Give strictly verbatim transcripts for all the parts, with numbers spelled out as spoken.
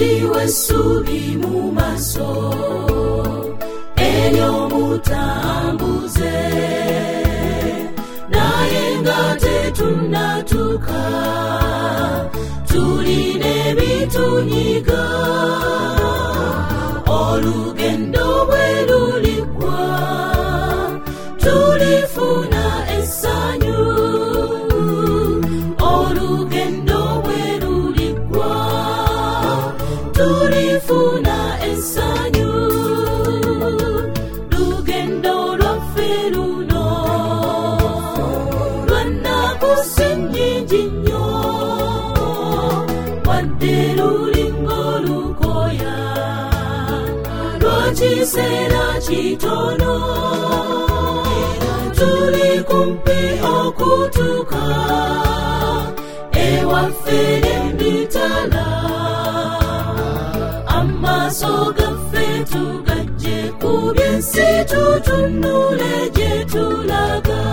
eriwe essuubi mu maaso ery'omutambuze, naye nga tetunnatuuka tulina ebitunyiga. Olugendo bwe luliggwa tulifuna essanyu. Olugendo bwe luliggwa tulifuna essanyu. Lugendo lwaffe luno lwa nnaku si nnyingi nnyo, wadde lulinga olukoya lwa kiseera kitono. Tuli kumpi okutuuka ewaffe emitala, amaaso gaffe tugaggye ku by'ensi tutunule gye tulaga.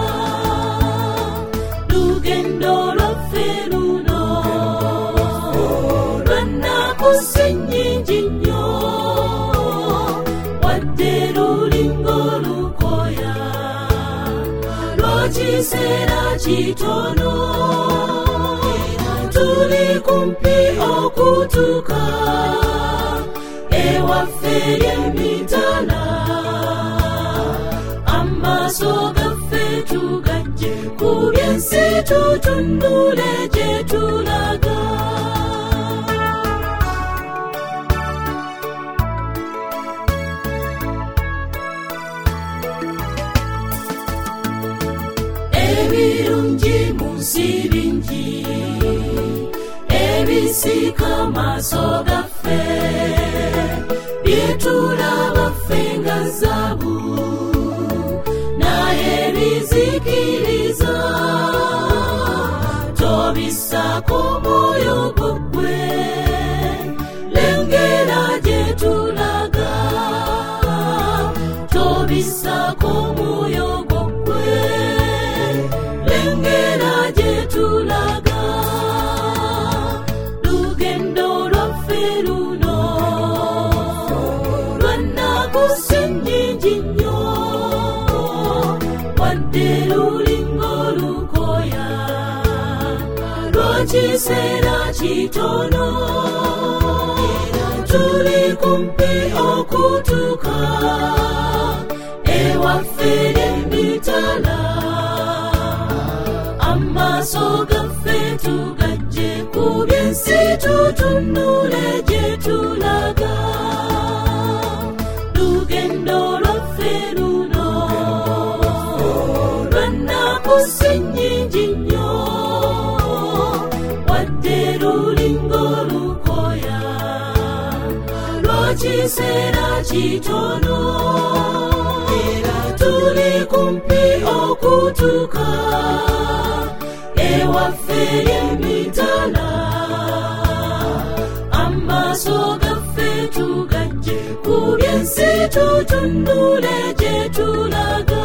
Lugendo lwaffe luno lwa nnaku si nnyingi nnyo, wadde lulinga olukoya lwa kiseera kitono. Tuli kumpi okutuuka ewaffe emitala, amaaso gaffe tugaggye ku by'ensi tutunule gye tulaga. Ebirungi mu nsi bingi ebisika amaaso gaffe, bye tulaba ffe nga zaabu, naye ebizikiriza tobissaako mwoyo gwaggwe. Lengera gye tulaga, tobissaako mwoyo gwaggwe. Lengera gye tulaga. Lugendo lwaffe luno lwa nnaku si nnyingi nnyo, wadde lulinga olukoya lwa kiseera kitono. Tuli kumpi okutuuka ewaffe emitala, amaaso gaffe tugaggye ku by'ensi tutunule gye tulaga. Lugendo lwaffe luno lwa nnaku si nnyingi nnyo, wadde lulinga olukoya lwa kiseera kitono. Tuli kumpi okutuuka ewaffe emitala, amaaso gaffe tugaggye ku by'ensi tutunule gye tulaga.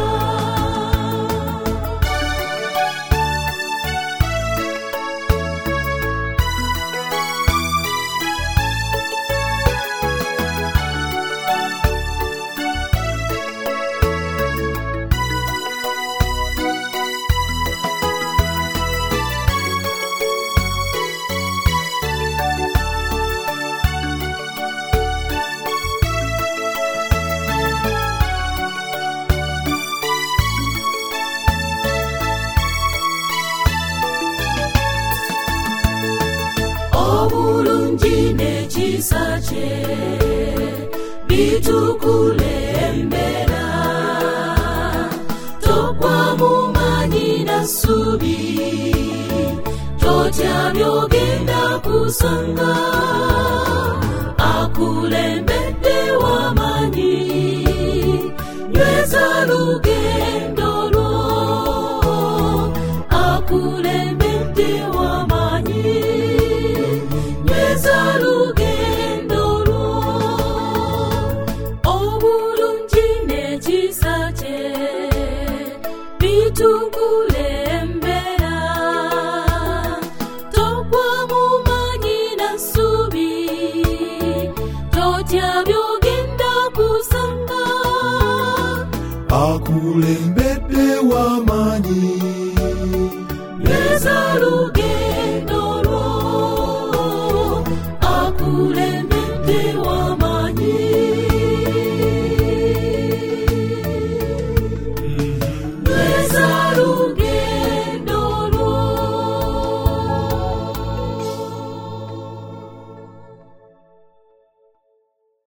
Obulungi n'ekisa kye bitukulembera, togwa mu maanyi na ssuubi, totya by'ogenda kusanga. Akulembedde w'amaanyi, nyweza lugendo lwo. Akulembedde w'amaanyi, nyweza lugendo lwo. Obulungi n'ekisa kye bitukulembera, togwa mu maanyi na ssuubi, akulembedde w'amaanyi Yesu